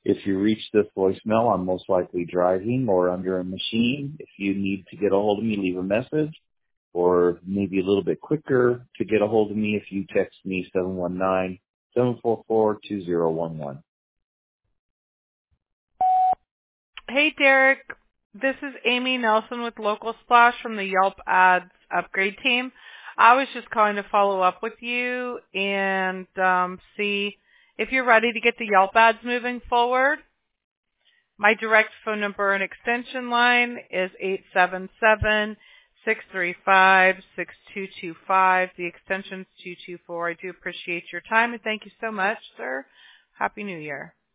If you reach this voicemail, I'm most likely driving or under a machine. If you need to get a hold of me, leave a message, or maybe a little bit quicker to get a hold of me if you text me 719-744-2011. Hey, Derek. This is Amy Nelson with Local Splash from the Yelp Ads Upgrade team. I was just calling to follow up with you and see if you're ready to get the Yelp ads moving forward. My direct phone number and extension line is 877-635-6225. The extension's 224. I do appreciate your time, and thank you so much, sir. Happy New Year.